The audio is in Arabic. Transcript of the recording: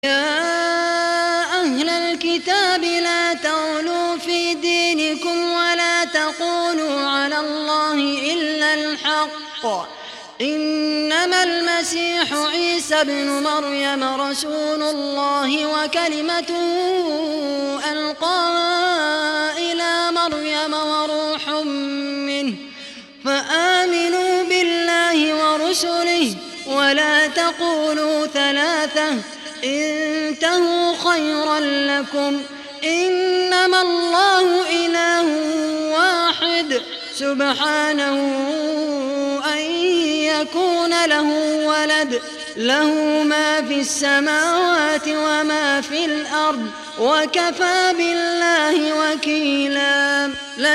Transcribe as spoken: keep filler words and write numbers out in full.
يا أهل الكتاب لا تغلوا في دينكم ولا تقولوا على الله إلا الحق إنما المسيح عيسى ابن مريم رسول الله وكلمته ألقاها إلى مريم وروح منه فآمنوا بالله ورسله ولا تقولوا ثلاثة انتهوا خيرا لكم إنما الله إله واحد سبحانه أن يكون له ولد له ما في السماوات وما في الأرض وكفى بالله وكيلا.